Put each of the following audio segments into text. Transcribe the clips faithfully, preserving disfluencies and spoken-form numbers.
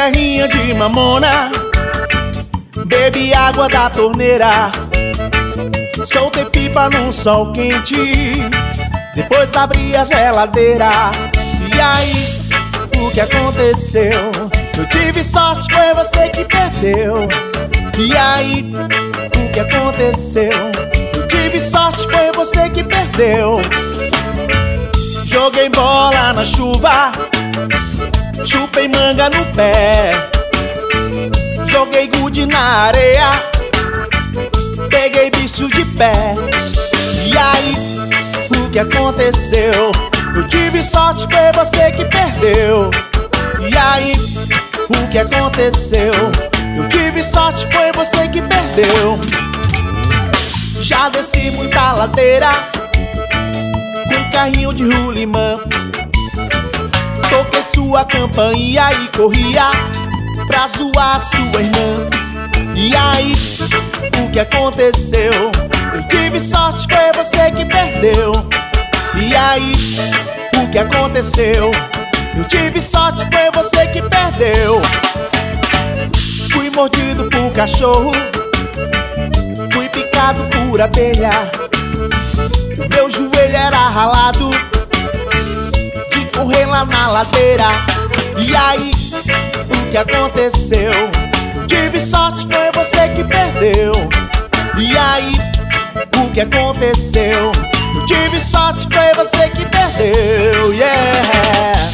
carrinho de mamona, bebi água da torneira, soltei pipa num sol quente, depois abri a geladeira. E aí, o que aconteceu? Eu tive sorte, foi você que perdeu. E aí, o que aconteceu? Eu tive sorte, foi você que perdeu. Joguei bola na chuva, chupei manga no pé, joguei gude na areia, peguei bicho de pé. E aí, o que aconteceu? Eu tive sorte, foi você que perdeu. E aí, o que aconteceu? Eu tive sorte, foi você que perdeu. Já desci muita ladeira com carrinho de rolimã, toquei sua campainha e corria pra zoar sua irmã. E aí, o que aconteceu? Eu tive sorte, foi você que perdeu. E aí, o que aconteceu? Eu tive sorte, foi você que perdeu. Fui mordido por cachorro, fui picado por abelha, meu joelho era ralado de correr lá na ladeira. E aí, o que aconteceu? Eu tive sorte, foi você que perdeu. E aí, o que aconteceu? Eu tive sorte, foi você que perdeu. Yeah!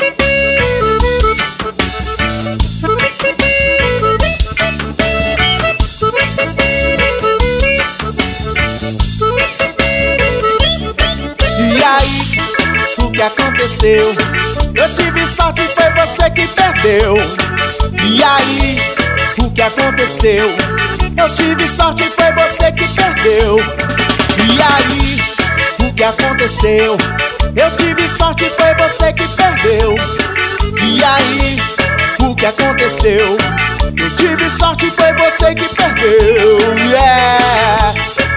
E aí, o que aconteceu? Eu tive sorte, foi você que perdeu. E aí, o que aconteceu? Eu tive sorte, foi você que perdeu. E aí, o que aconteceu? Eu tive sorte, foi você que perdeu. E aí, o que aconteceu? Eu tive sorte, foi você que perdeu. Yeah!